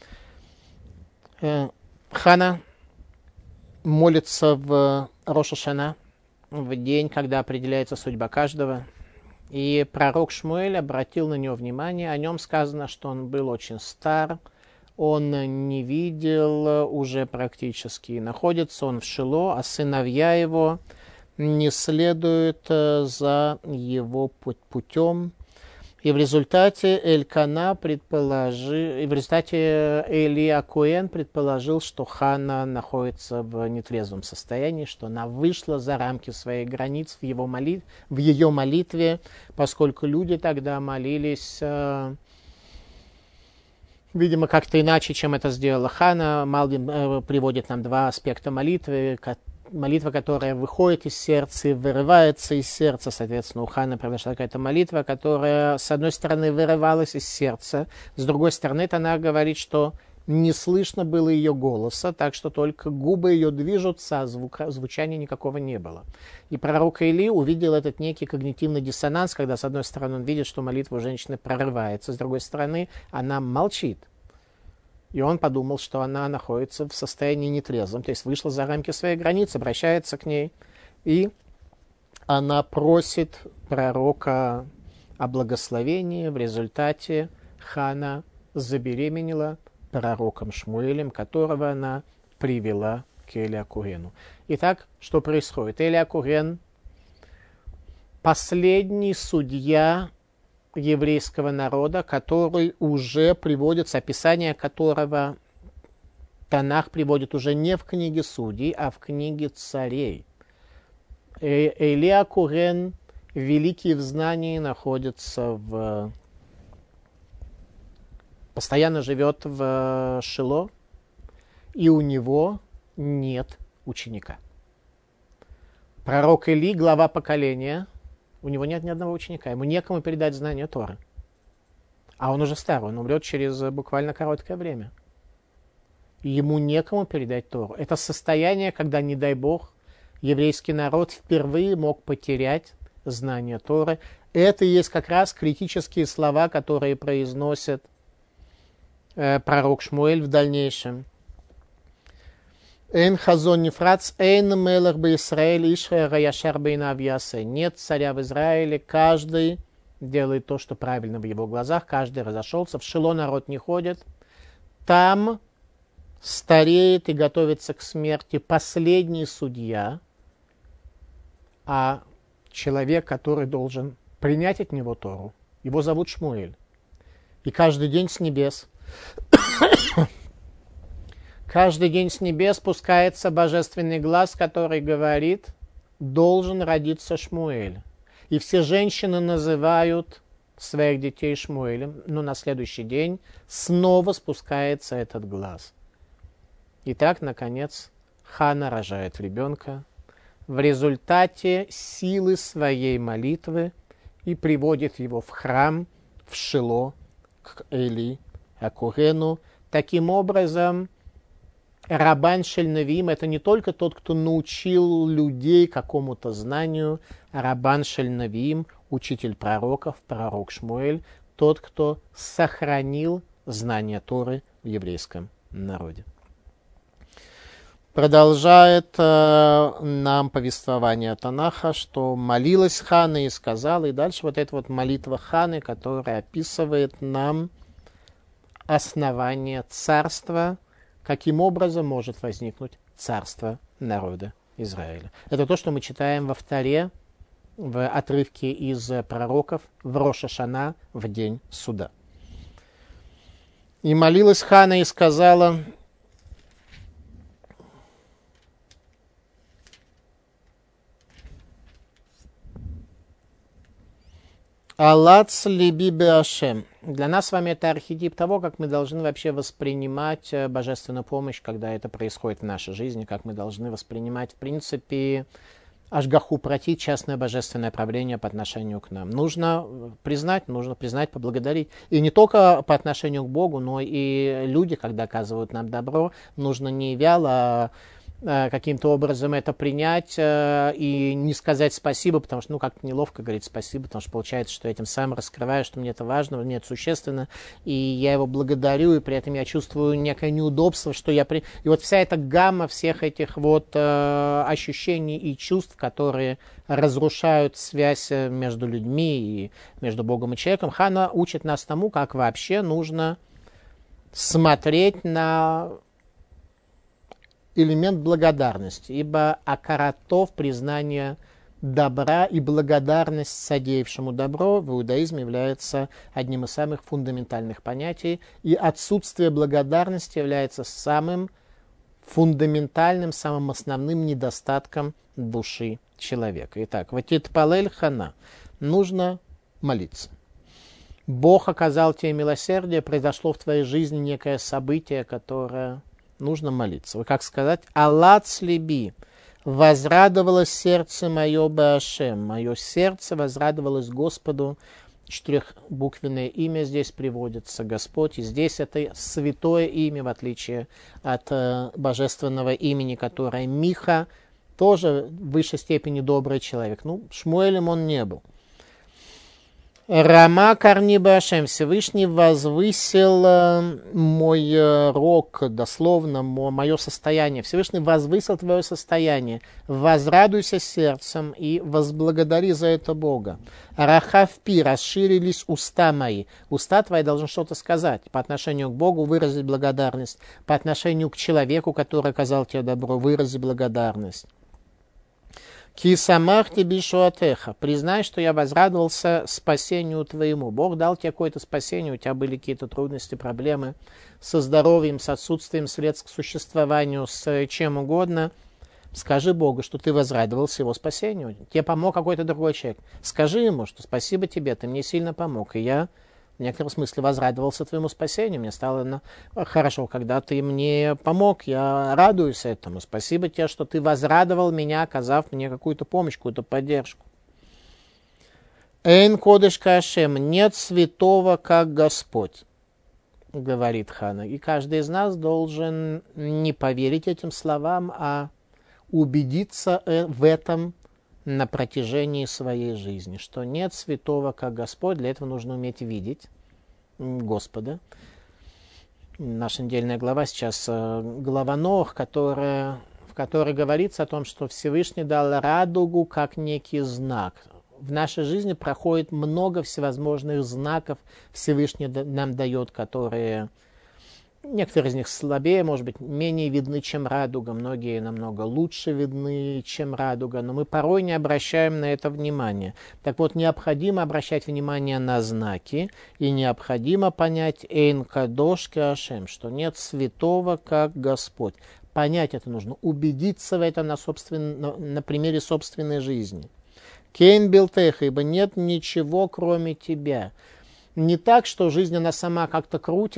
Хана молится в Рош ха-Шана, в день, когда определяется судьба каждого. И пророк Шмуэль обратил на него внимание. О нем сказано, что он был очень стар, он не видел уже практически. Находится он в Шило, а сыновья его не следуют за его путем. И в результате Элькана предположил, и в результате Элия Коэн предположил, что Хана находится в нетрезвом состоянии, что она вышла за рамки своих границ в, его молит... в ее молитве, поскольку люди тогда молились э, видимо, как-то иначе, чем это сделала Хана. Малбим э, приводит нам два аспекта молитвы. Молитва, которая выходит из сердца и вырывается из сердца. Соответственно, у Ханы произошла какая-то молитва, которая, с одной стороны, вырывалась из сердца, с другой стороны, она говорит, что не слышно было ее голоса, так что только губы ее движутся, а звука, звучания никакого не было. И пророк Эли увидел этот некий когнитивный диссонанс, когда, с одной стороны, он видит, что молитва у женщины прорывается, с другой стороны, она молчит. И он подумал, что она находится в состоянии нетрезвом, то есть вышла за рамки своей границы, обращается к ней, и она просит пророка о благословении. В результате Хана забеременела пророком Шмуэлем, которого она привела к Элия Курену. Итак, что происходит? Элия Курен – последний судья еврейского народа, который уже приводится, описание которого Танах приводит уже не в книге Судей, а в книге Царей. Элия Курен, великий в знании, находится в... постоянно живет в Шило, и у него нет ученика. Пророк Эли, глава поколения, у него нет ни одного ученика, ему некому передать знания Торы. А он уже старый, он умрет через буквально короткое время. Ему некому передать Тору. Это состояние, когда, не дай Бог, еврейский народ впервые мог потерять знания Торы. Это и есть как раз критические слова, которые произносит э, пророк Шмуэль в дальнейшем. Эйн хазон нефрац, эйн мелах бе-Исраэль, ишха раяшар бейнав ясе. Нет царя в Израиле, каждый делает то, что правильно в его глазах, каждый разошелся. В Шило народ не ходит. Там стареет и готовится к смерти последний судья, а человек, который должен принять от него Тору, его зовут Шмуэль. И каждый день с небес Каждый день с небес спускается божественный глаз, который говорит, должен родиться Шмуэль. И все женщины называют своих детей Шмуэлем, но на следующий день снова спускается этот глаз. Итак, наконец, Хана рожает ребенка в результате силы своей молитвы и приводит его в храм, в Шило, к Эли Акурену. Таким образом, Рабан шель Навиим – это не только тот, кто научил людей какому-то знанию, а Рабан шель Навиим – учитель пророков, пророк Шмуэль, тот, кто сохранил знания Торы в еврейском народе. Продолжает э, нам повествование Танаха, что молилась Хана и сказала, и дальше вот эта вот молитва Ханы, которая описывает нам основание царства, каким образом может возникнуть царство народа Израиля. Это то, что мы читаем во Вторе, в отрывке из пророков, в Рош ха-Шана, в день суда. И молилась Хана и сказала: «Алац либи беашем». Для нас с вами это архетип того, как мы должны вообще воспринимать божественную помощь, когда это происходит в нашей жизни, как мы должны воспринимать, в принципе, ашгаху прати, частное божественное правление по отношению к нам. Нужно признать, нужно признать, поблагодарить. И не только по отношению к Богу, но и люди, когда оказывают нам добро, нужно не вяло каким-то образом это принять э, и не сказать спасибо, потому что, ну, как-то неловко говорить спасибо, потому что получается, что я этим самым раскрываю, что мне это важно, мне это существенно, и я его благодарю, и при этом я чувствую некое неудобство, что я... При... И вот вся эта гамма всех этих вот э, ощущений и чувств, которые разрушают связь между людьми и между Богом и человеком, Хана учит нас тому, как вообще нужно смотреть на элемент благодарности, ибо акаратов, признание добра и благодарность содеявшему добро в иудаизме является одним из самых фундаментальных понятий, и отсутствие благодарности является самым фундаментальным, самым основным недостатком души человека. Итак, ватит палель хана, нужно молиться. Бог оказал тебе милосердие, произошло в твоей жизни некое событие, которое нужно молиться. Вы как сказать? Алац либи. Возрадовалось сердце мое Баашем. Мое сердце возрадовалось Господу. Четырехбуквенное имя здесь приводится, Господь. И здесь это святое имя, в отличие от э, божественного имени, которое Миха, тоже в высшей степени добрый человек. Ну, Шмуэлем он не был. Рама Карни Башем, Всевышний возвысил э, мой э, рок, дословно, мое состояние. Всевышний возвысил твое состояние. Возрадуйся сердцем и возблагодари за это Бога. Рахавпи, расширились уста мои. Уста твои должны что-то сказать. По отношению к Богу выразить благодарность. По отношению к человеку, который оказал тебе добро, выразить благодарность. Ки самах тебе шуатеха. Признай, что я возрадовался спасению твоему. Бог дал тебе какое-то спасение, у тебя были какие-то трудности, проблемы со здоровьем, с отсутствием средств к существованию, с чем угодно. Скажи Богу, что ты возрадовался его спасению. Тебе помог какой-то другой человек. Скажи ему, что спасибо тебе, ты мне сильно помог, и я в некотором смысле возрадовался твоему спасению. Мне стало ну, хорошо, когда ты мне помог, я радуюсь этому. Спасибо тебе, что ты возрадовал меня, оказав мне какую-то помощь, какую-то поддержку. Эйн кодеш кашем, нет святого, как Господь, говорит Хана. И каждый из нас должен не поверить этим словам, а убедиться в этом на протяжении своей жизни, что нет святого, как Господь. Для этого нужно уметь видеть Господа. Наша недельная глава сейчас глава Ноах, которая, в которой говорится о том, что Всевышний дал радугу как некий знак. В нашей жизни проходит много всевозможных знаков, Всевышний нам дает, которые... Некоторые из них слабее, может быть, менее видны, чем радуга. Многие намного лучше видны, чем радуга. Но мы порой не обращаем на это внимания. Так вот, необходимо обращать внимание на знаки. И необходимо понять «Эйн кадош кеашем», что нет святого, как Господь. Понять это нужно, убедиться в этом на, собствен... на, на примере собственной жизни. «Кейн билтеха», ибо нет ничего, кроме тебя. Не так, что жизнь, она сама как-то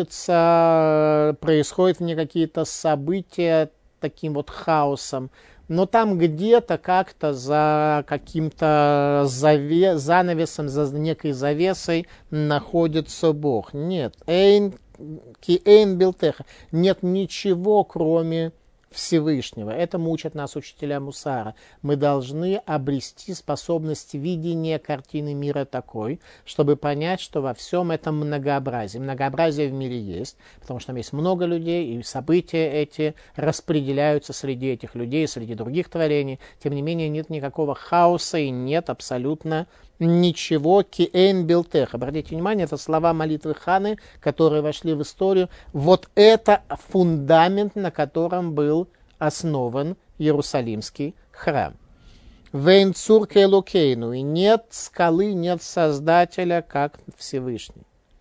крутится, происходят в ней какие-то события таким вот хаосом, но там где-то как-то за каким-то заве- занавесом, за некой завесой находится Бог. Нет, эйн, ки эйн билтеха, нет ничего, кроме Всевышнего. Этому учат нас учителя Мусара. Мы должны обрести способность видения картины мира такой, чтобы понять, что во всем этом многообразие. Многообразие в мире есть, потому что там есть много людей, и события эти распределяются среди этих людей, среди других творений. Тем не менее, нет никакого хаоса и нет абсолютно ничего. Киэйн билтех. Обратите внимание, это слова молитвы Ханы, которые вошли в историю. Вот это фундамент, на котором был основан Иерусалимский храм. Вейн цур кейлокейну. И нет скалы, нет Создателя, как Всевышний.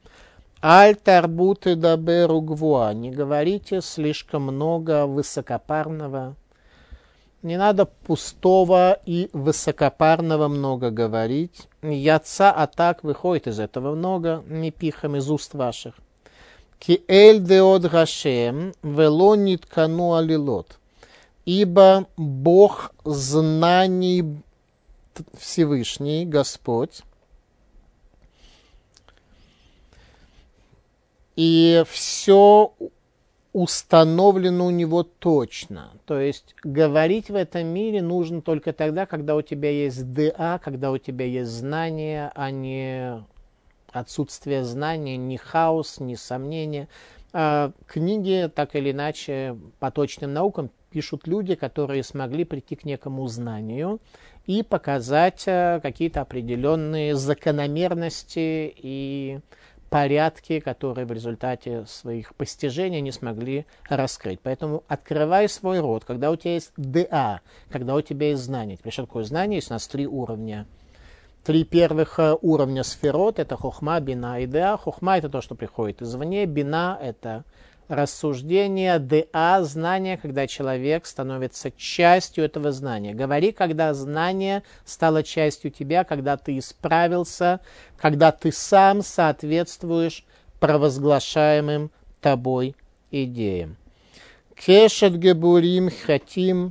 Аль тарбуты даберу гвуа. Не говорите слишком много высокопарного. Не надо пустого и высокопарного много говорить. Яца, а так выходит из этого много, мипихам из уст ваших. Ки эль деод гашем вело ниткану алилот. Ибо Бог знаний Всевышний, Господь, и все установлено у него точно. То есть говорить в этом мире нужно только тогда, когда у тебя есть ДА, когда у тебя есть знания, а не отсутствие знания, ни хаос, ни сомнения. А книги, так или иначе, по точным наукам пишут люди, которые смогли прийти к некому знанию и показать какие-то определенные закономерности и порядки, которые в результате своих постижений не смогли раскрыть. Поэтому открывай свой рот, когда у тебя есть ДА, когда у тебя есть знание. Теперь что такое знание? Есть у нас три уровня. Три первых уровня сферот – это хохма, бина и ДА. Хохма – это то, что приходит извне, бина – это рассуждение, деа, знание, когда человек становится частью этого знания. Говори, когда знание стало частью тебя, когда ты исправился, когда ты сам соответствуешь провозглашаемым тобой идеям. Кешет гебурим хатим.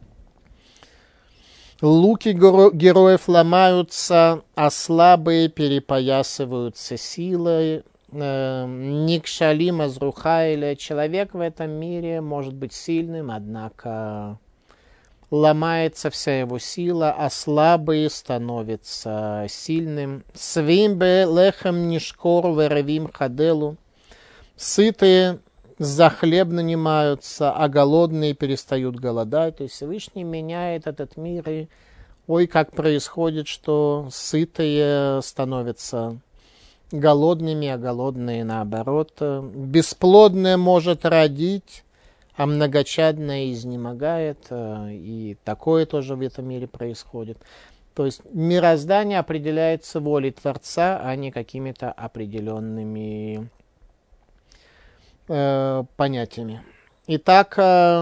Луки героев ломаются, а слабые перепоясываются силой. Никшалим азрухайля. Человек в этом мире может быть сильным, однако ломается вся его сила, а слабый становится сильным. Свимбе лехем нишкор веревим хаделу. Сытые за хлеб нанимаются, а голодные перестают голодать. То есть Всевышний меняет этот мир, и ой, как происходит, что сытые становятся голодными, а голодные наоборот. Бесплодное может родить, а многочадное изнемогает, и такое тоже в этом мире происходит. То есть мироздание определяется волей Творца, а не какими-то определенными э, понятиями. Итак, э,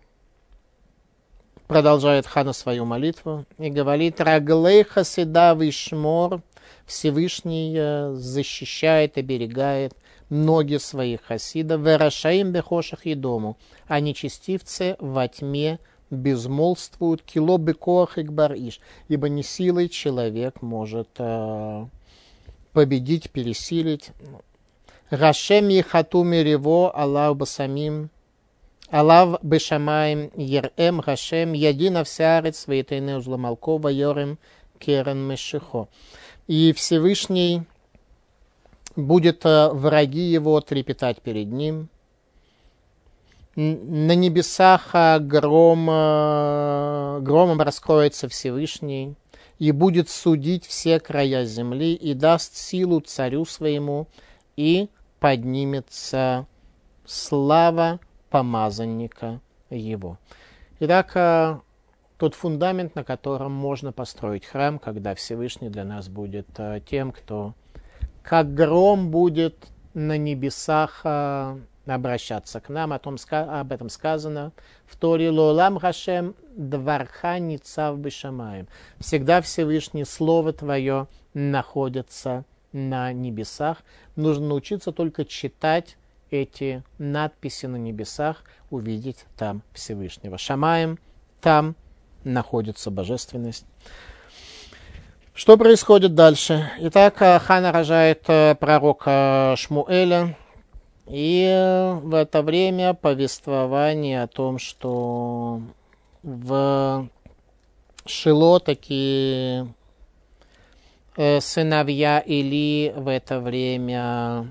продолжает Хана свою молитву и говорит: «Раглей хасида вишмор». Всевышний защищает, оберегает ноги своих хасидов. «Верашаим бехошах и дому». А нечестивцы во тьме безмолвствуют. «Кило бекоах игбариш». Ибо не силой человек может э, победить, пересилить. «Рашем ехату мирево аллах басамим». Алав бешамаем ерем Рашем едина всярец вейтейне узламалкова йорем керен мешихо. И Всевышний будет враги его трепетать перед ним. На небесах гром, громом раскроется Всевышний и будет судить все края земли и даст силу царю своему, и поднимется слава помазанника его. Итак, тот фундамент, на котором можно построить храм, когда Всевышний для нас будет uh, тем, кто как гром будет на небесах uh, обращаться к нам. О том, об этом сказано в Торе: «Лолам Хашем дварха ницав бешамаем». Всегда Всевышний, Слово Твое находится на небесах. Нужно научиться только читать эти надписи на небесах, увидеть там Всевышнего. Шамаем, там находится божественность. Что происходит дальше? Итак, Хана рожает пророка Шмуэля, и в это время повествование о том, что в Шило такие сыновья Или в это время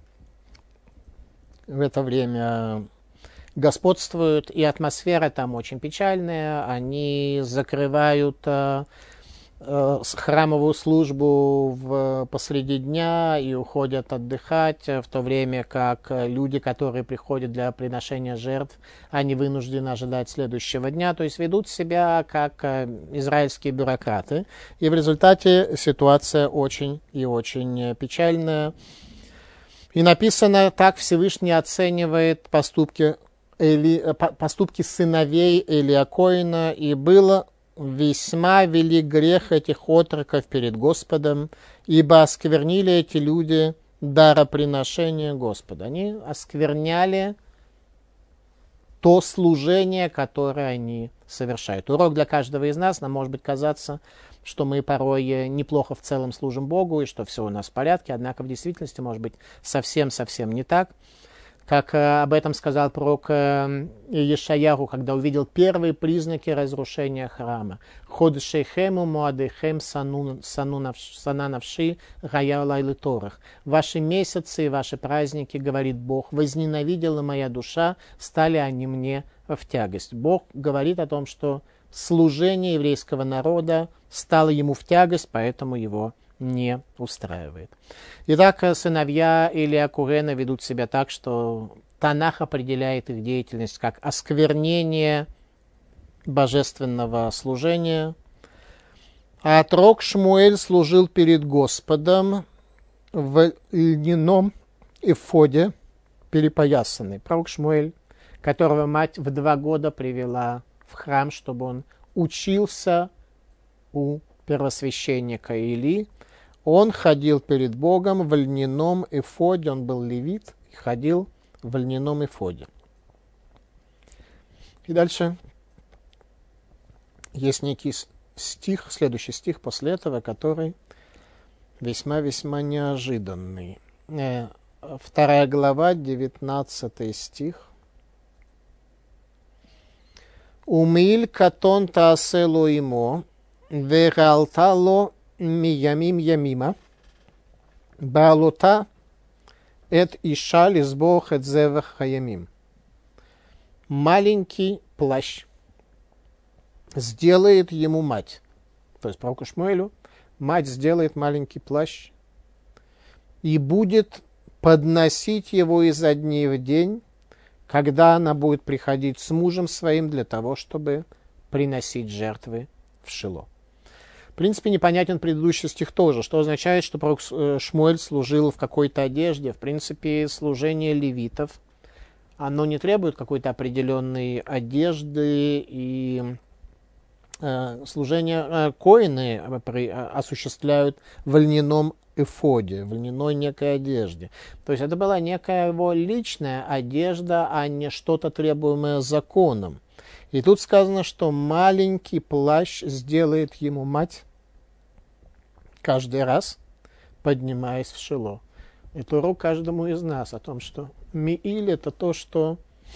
в это время господствуют, и атмосфера там очень печальная. Они закрывают э, э, храмовую службу в, посреди дня и уходят отдыхать, в то время как люди, которые приходят для приношения жертв, они вынуждены ожидать следующего дня, то есть ведут себя как э, израильские бюрократы. И в результате ситуация очень и очень печальная. И написано: так Всевышний оценивает поступки Эли, поступки сыновей Элия Коэна, и был весьма велик грех этих отроков перед Господом, ибо осквернили эти люди дароприношение Господа. Они оскверняли то служение, которое они совершают. Урок для каждого из нас. Нам может быть казаться, что мы порой неплохо в целом служим Богу, и что все у нас в порядке, однако в действительности может быть совсем-совсем не так. Как э, об этом сказал пророк э, Ешаяху, когда увидел первые признаки разрушения храма. «Ходшейхему муадейхем сананавши гая лайлы торах». «Ваши месяцы и ваши праздники, говорит Бог, возненавидела моя душа, стали они мне в тягость». Бог говорит о том, что служение еврейского народа стало ему в тягость, поэтому его не устраивает. Итак, сыновья Элия Коэна ведут себя так, что Танах определяет их деятельность как осквернение божественного служения. А отрок Шмуэль служил перед Господом в льняном эфоде перепоясанный. Пророк Шмуэль, которого мать в два года привела в храм, чтобы он учился у первосвященника Или. Он ходил перед Богом в льняном эфоде, он был левит и ходил в льняном эфоде. И дальше есть некий стих, следующий стих после этого, который весьма-весьма неожиданный. Вторая глава, девятнадцатый стих. «Умиль катон таасело имо, вералтало миямим ямима, баалота эт иша лизбох эт зевах хаямим». Маленький плащ сделает ему мать. То есть пророку Шмуэлю мать сделает маленький плащ и будет подносить его изо дней в день, когда она будет приходить с мужем своим для того, чтобы приносить жертвы в Шило. В принципе, непонятен предыдущий стих тоже, что означает, что пророк Шмуэль служил в какой-то одежде. В принципе, служение левитов, оно не требует какой-то определенной одежды, и э, служение э, коины осуществляют в льняном эфоде, в льняной некой одежде. То есть это была некая его личная одежда, а не что-то требуемое законом. И тут сказано, что маленький плащ сделает ему мать каждый раз, поднимаясь в Шило. Это урок каждому из нас о том, что мииль — это то, что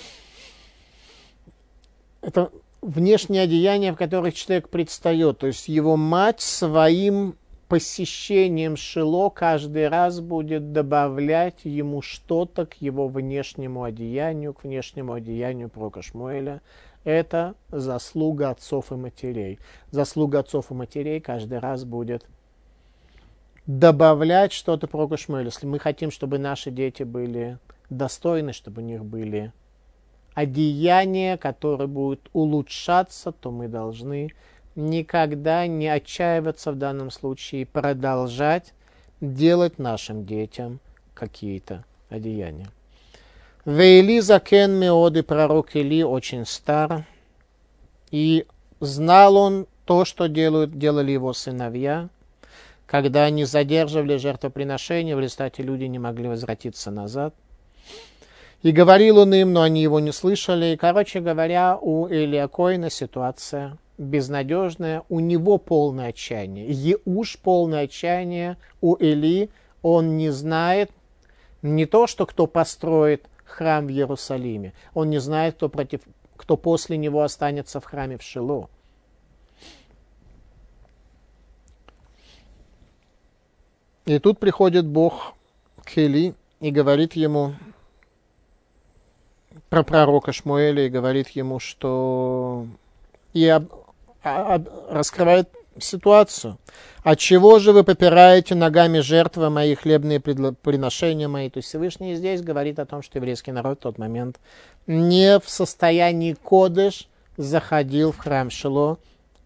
это внешние одеяния, в которых человек предстает. То есть его мать своим посещением Шило каждый раз будет добавлять ему что-то к его внешнему одеянию, к внешнему одеянию пророка Шмуэля. Это заслуга отцов и матерей. Заслуга отцов и матерей каждый раз будет добавлять что-то пророку Шмуэлю. Если мы хотим, чтобы наши дети были достойны, чтобы у них были одеяния, которые будут улучшаться, то мы должны никогда не отчаиваться в данном случае, продолжать делать нашим детям какие-то одеяния. Вейли закен меоды, пророк Или очень стар, и знал он то, что делают, делали его сыновья, когда они задерживали жертвоприношение, в результате люди не могли возвратиться назад. И говорил он им, но они его не слышали. И, короче говоря, у Илия Коэна ситуация безнадежная, у него полное отчаяние. Еуш полное отчаяние у Или, он не знает не то, что кто построит храм в Иерусалиме, он не знает, кто, против, кто после него останется в храме в Шило. И тут приходит Бог к Или и говорит ему про пророка Шмуэля, и говорит ему, что... и об... об... раскрывает ситуацию. «Отчего же вы попираете ногами жертвы мои, хлебные приношения мои?» То есть Всевышний здесь говорит о том, что еврейский народ в тот момент не в состоянии кодеш заходил в храм Шило.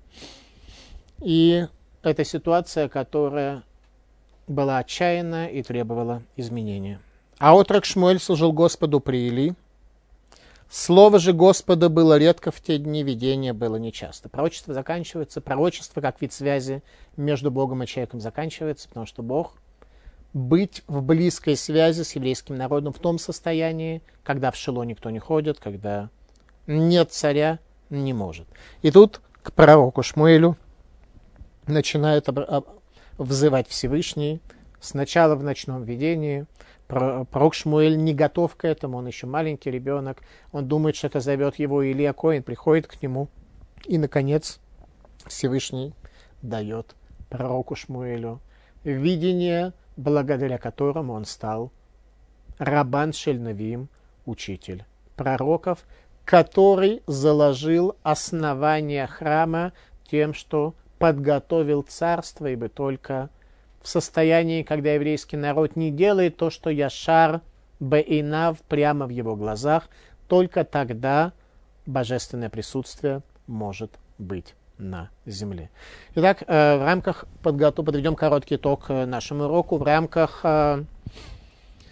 И это ситуация, которая была отчаянна и требовала изменения. А отрок Шмуэль служил Господу при Или. Слово же Господа было редко в те дни, видение было нечасто. Пророчество заканчивается, пророчество как вид связи между Богом и человеком заканчивается, потому что Бог быть в близкой связи с еврейским народом в том состоянии, когда в Шило никто не ходит, когда нет царя, не может. И тут к пророку Шмуэлю начинает взывать Всевышний, сначала в ночном видении. Пророк Шмуэль не готов к этому, он еще маленький ребенок, он думает, что это зовет его Илия Коэн, приходит к нему, и, наконец, Всевышний дает пророку Шмуэлю видение, благодаря которому он стал Рабан шель Навиим, учитель пророков, который заложил основание храма тем, что подготовил царство, ибо только в состоянии, когда еврейский народ не делает то, что яшар беинав, прямо в его глазах, только тогда божественное присутствие может быть на земле. Итак, в рамках подготовки, подведем короткий итог нашему уроку, в рамках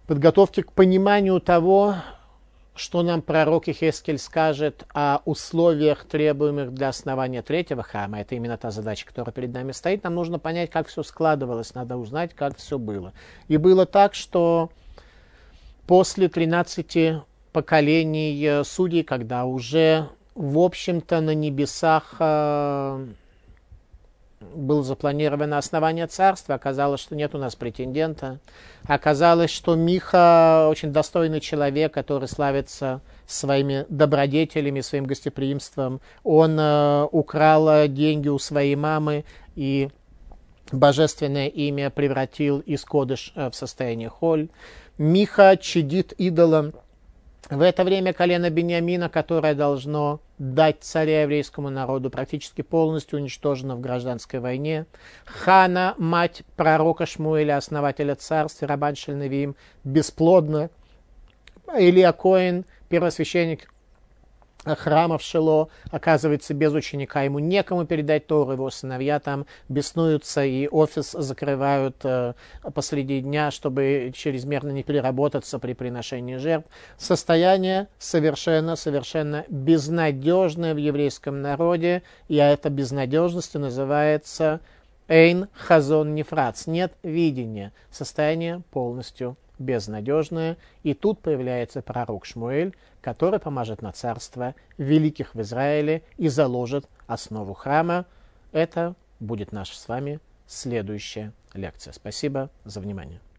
подготовки к пониманию того, что нам пророк Йехескель скажет о условиях, требуемых для основания третьего храма. Это именно та задача, которая перед нами стоит. Нам нужно понять, как все складывалось, надо узнать, как все было. И было так, что после тринадцати поколений судей, когда уже, в общем-то, на небесах э, было запланировано основание царства, оказалось, что нет у нас претендента. Оказалось, что Миха очень достойный человек, который славится своими добродетелями, своим гостеприимством. Он э, украл деньги у своей мамы и божественное имя превратил из кодыш в состояние холь. Миха чадит идолом. В это время колено Беньямина, которое должно дать царя еврейскому народу, практически полностью уничтожено в гражданской войне. Хана, мать пророка Шмуэля, основателя царства, Рабан шель Невиим, бесплодна. Илия Коэн, первосвященник храма в Шило, оказывается без ученика, ему некому передать Тору, его сыновья там беснуются и офис закрывают э, посреди дня, чтобы чрезмерно не переработаться при приношении жертв. Состояние совершенно, совершенно безнадежное в еврейском народе, и эта безнадежность называется эйн хазон нефрац, нет видения, состояние полностью безнадежное. И тут появляется пророк Шмуэль, который поможет на царство великих в Израиле и заложит основу храма. Это будет наша с вами следующая лекция. Спасибо за внимание.